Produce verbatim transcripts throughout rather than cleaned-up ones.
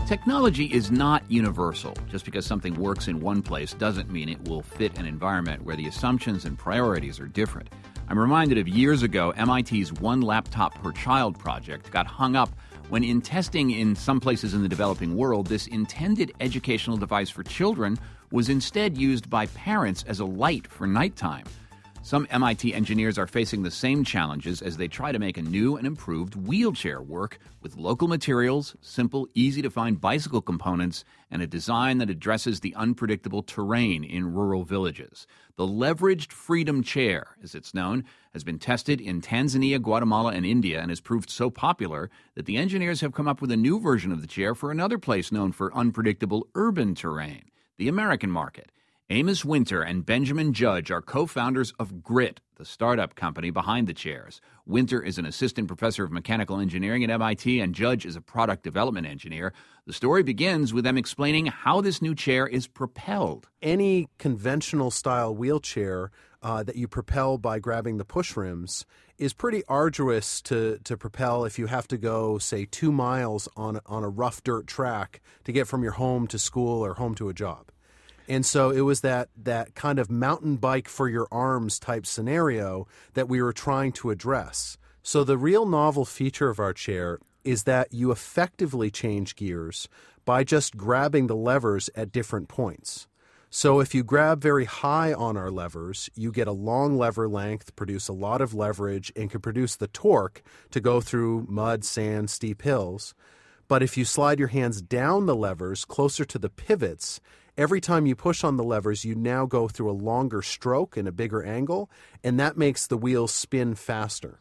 Technology is not universal. Just because something works in one place doesn't mean it will fit an environment where the assumptions and priorities are different. I'm reminded of years ago, M I T's One Laptop Per Child project got hung up when, in testing in some places in the developing world, this intended educational device for children was instead used by parents as a light for nighttime. Some M I T engineers are facing the same challenges as they try to make a new and improved wheelchair work with local materials, simple, easy-to-find bicycle components, and a design that addresses the unpredictable terrain in rural villages. The Leveraged Freedom Chair, as it's known, has been tested in Tanzania, Guatemala, and India and has proved so popular that the engineers have come up with a new version of the chair for another place known for unpredictable urban terrain, the American market. Amos Winter and Benjamin Judge are co-founders of Grit, the startup company behind the chairs. Winter is an assistant professor of mechanical engineering at M I T, and Judge is a product development engineer. The story begins with them explaining how this new chair is propelled. Any conventional style wheelchair uh, that you propel by grabbing the push rims is pretty arduous to, to propel if you have to go, say, two miles on, on a rough dirt track to get from your home to school or home to a job. And so it was that that kind of mountain bike for your arms type scenario that we were trying to address. So the real novel feature of our chair is that you effectively change gears by just grabbing the levers at different points. So if you grab very high on our levers, you get a long lever length, produce a lot of leverage, and can produce the torque to go through mud, sand, steep hills. But if you slide your hands down the levers closer to the pivots, every time you push on the levers, you now go through a longer stroke and a bigger angle, and that makes the wheels spin faster.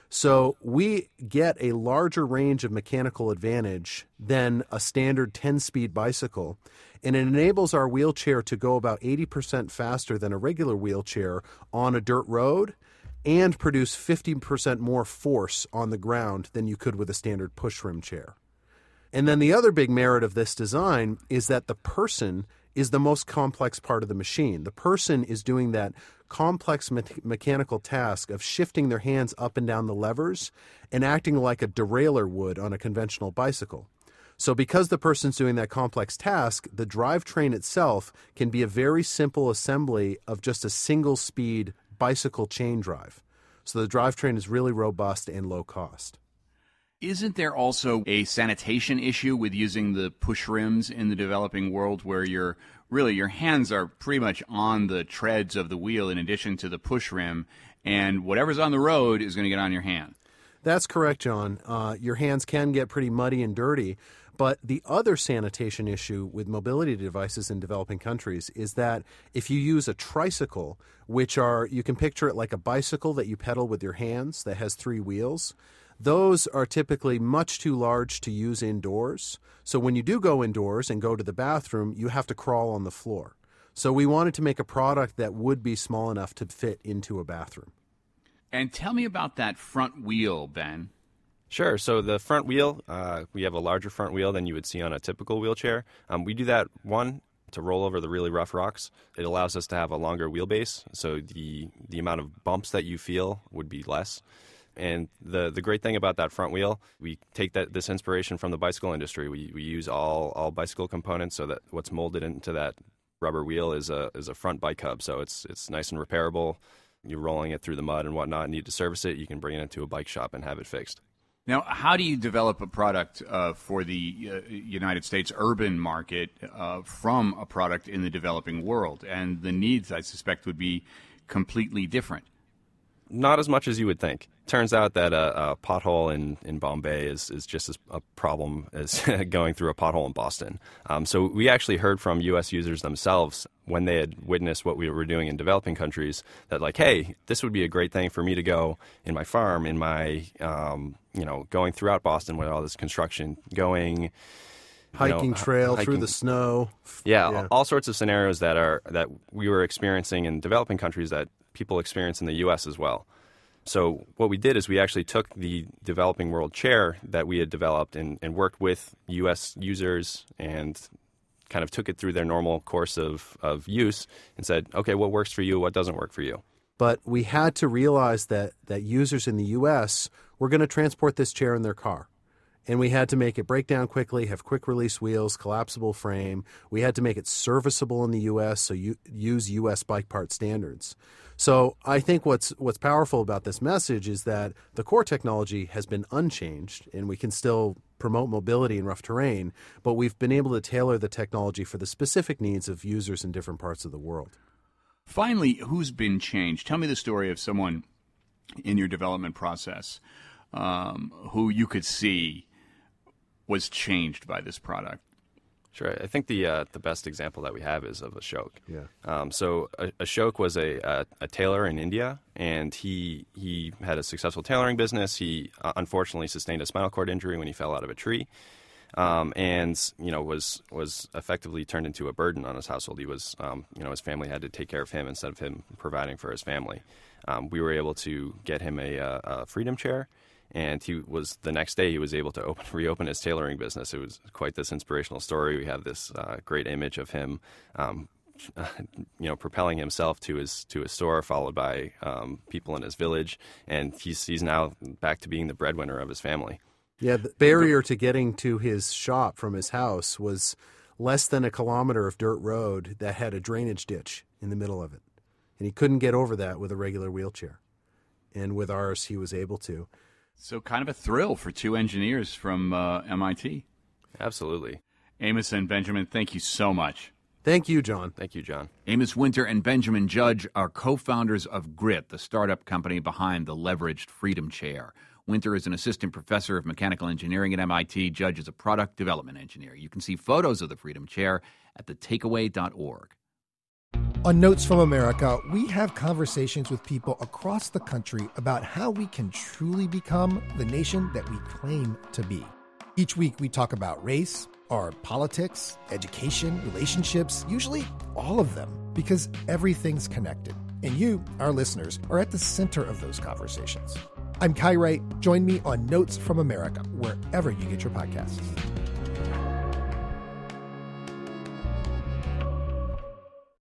So we get a larger range of mechanical advantage than a standard ten-speed bicycle, and it enables our wheelchair to go about eighty percent faster than a regular wheelchair on a dirt road and produce fifty percent more force on the ground than you could with a standard push rim chair. And then the other big merit of this design is that the person is the most complex part of the machine. The person is doing that complex me- mechanical task of shifting their hands up and down the levers and acting like a derailleur would on a conventional bicycle. So because the person's doing that complex task, the drivetrain itself can be a very simple assembly of just a single-speed bicycle chain drive. So the drivetrain is really robust and low cost. Isn't there also a sanitation issue with using the push rims in the developing world where you're really your hands are pretty much on the treads of the wheel in addition to the push rim, and whatever's on the road is going to get on your hand? That's correct, John. Uh, your hands can get pretty muddy and dirty, but the other sanitation issue with mobility devices in developing countries is that if you use a tricycle, which are, you can picture it like a bicycle that you pedal with your hands that has three wheels, those are typically much too large to use indoors. So when you do go indoors and go to the bathroom, you have to crawl on the floor. So we wanted to make a product that would be small enough to fit into a bathroom. And tell me about that front wheel, Ben. Sure. So the front wheel, uh, we have a larger front wheel than you would see on a typical wheelchair. Um, we do that, one, to roll over the really rough rocks. It allows us to have a longer wheelbase, so the, the amount of bumps that you feel would be less. And the the great thing about that front wheel, we take that this inspiration from the bicycle industry. We we use all all bicycle components, so that what's molded into that rubber wheel is a is a front bike hub. So it's it's nice and repairable. You're rolling it through the mud and whatnot, need to service it, you can bring it into a bike shop and have it fixed. Now, how do you develop a product uh, for the uh, United States urban market uh, from a product in the developing world? And the needs, I suspect, would be completely different. Not as much as you would think. Turns out that a, a pothole in, in Bombay is, is just as a problem as going through a pothole in Boston. Um, so we actually heard from U S users themselves when they had witnessed what we were doing in developing countries that, like, hey, this would be a great thing for me to go in my farm, in my, um, you know, going throughout Boston with all this construction, going... Hiking you know, trail hiking, through the snow. Yeah, yeah, all sorts of scenarios that are that we were experiencing in developing countries that people experience in the U S as well. So what we did is we actually took the developing world chair that we had developed and, and worked with U S users and kind of took it through their normal course of, of use and said, okay, what works for you, what doesn't work for you? But we had to realize that, that users in the U S were going to transport this chair in their car. And we had to make it break down quickly, have quick-release wheels, collapsible frame. We had to make it serviceable in the U S, so you use U S bike part standards. So I think what's what's powerful about this message is that the core technology has been unchanged, and we can still promote mobility in rough terrain, but we've been able to tailor the technology for the specific needs of users in different parts of the world. Finally, who's been changed? Tell me the story of someone in your development process um, who you could see was changed by this product. Sure. I think the uh, the best example that we have is of Ashok. Yeah. Um, so Ashok was a, a a tailor in India, and he he had a successful tailoring business. He uh, unfortunately sustained a spinal cord injury when he fell out of a tree, um, and you know was was effectively turned into a burden on his household. He was um, you know his family had to take care of him instead of him providing for his family. Um, we were able to get him a, a, a Freedom Chair. And he was the next day he was able to open, reopen his tailoring business. It was quite this inspirational story. We have this uh, great image of him, um, you know, propelling himself to his to his store, followed by um, people in his village, and he's he's now back to being the breadwinner of his family. Yeah, the barrier to getting to his shop from his house was less than a kilometer of dirt road that had a drainage ditch in the middle of it, and he couldn't get over that with a regular wheelchair. And with ours, he was able to. So kind of a thrill for two engineers from uh, M I T. Absolutely. Amos and Benjamin, thank you so much. Thank you, John. Thank you, John. Amos Winter and Benjamin Judge are co-founders of Grit, the startup company behind the leveraged Freedom Chair. Winter is an assistant professor of mechanical engineering at M I T. Judge is a product development engineer. You can see photos of the Freedom Chair at the takeaway dot org. On Notes from America, we have conversations with people across the country about how we can truly become the nation that we claim to be. Each week, we talk about race, or politics, education, relationships, usually all of them, because everything's connected. And you, our listeners, are at the center of those conversations. I'm Kai Wright. Join me on Notes from America, wherever you get your podcasts.